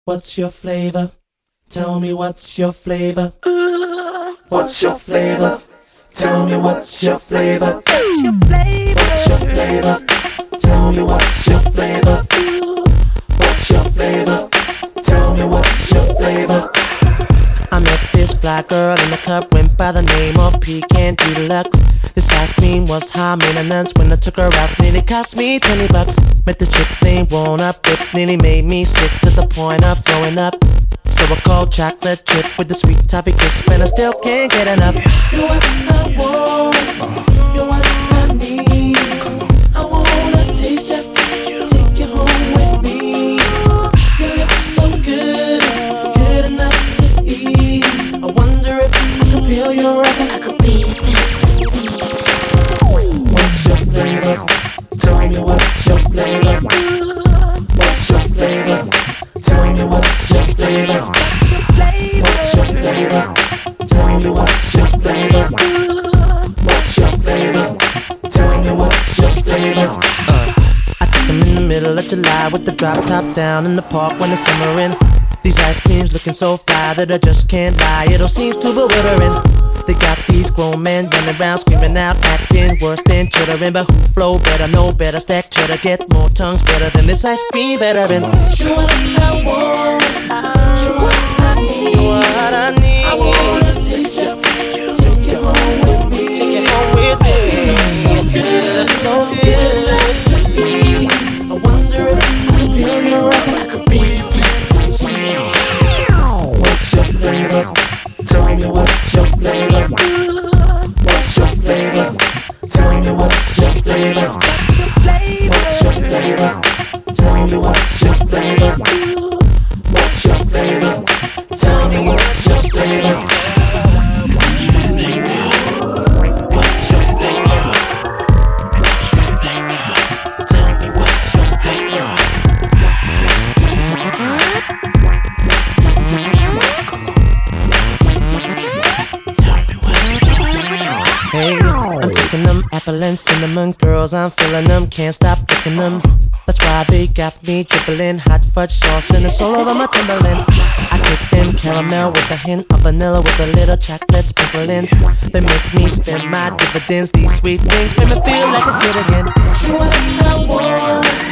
What's your flavor? Tell me what's your flavor? What's your flavor? Tell me what's your flavor? What's your flavor? What's your flavor? Tell me what's your flavor? What's your flavor? Tell me what's your flavor? I met this fly girl in the club, went by the name of Pecan Deluxe. This ice cream was high maintenance. When I took her out, nearly cost me $20. Met the chick named One Up, it nearly made me sick to the point of throwing up. So I called chocolate chip with the sweet toffee crisp, and I still can't get enough. You're what I want, you're what I need. I wanna taste ya, take you home with me. Your lips so good, good enough to eat. I wonder if I could peel your up. I could be a fantasy. What's your flavor? Tell me what's your flavor? What's your flavor? Tell me what's your flavor? What's your flavor? Tell me what's your flavor? What's your flavor? Tell me what's your flavor? I took them in the middle of July with the drop top down in the park when it's summerin'. These ice creams looking so fly that I just can't lie. It all seems too bewildering. They got these grown men running around screaming out, acting worse than chittering. But who flow better, know better, stack cheddar, get more tongues better than this ice cream veteran. You're what I want, you're what I need, you're what I need. I wanna taste you, take you home with me, take you home with me. So good, so good to eat. I wonder if I could feel your up. I could be a fantasy. What's your flavor? Tell me what's your flavor? What's your flavor? Tell me what's your flavor? What's your flavor? Tell me what's your flavor? What's your flavor? Tell me what's your flavor? Hey, I'm taking them apple and cinnamon girls, I'm feeling them, can't stop picking them. That's why they got me dribbling hot fudge sauce and it's all over my Timberlands. I take them caramel with a hint of vanilla with a little chocolate sprinklings. They make me spend my dividends. These sweet things make me feel like a kid again. You're what I want.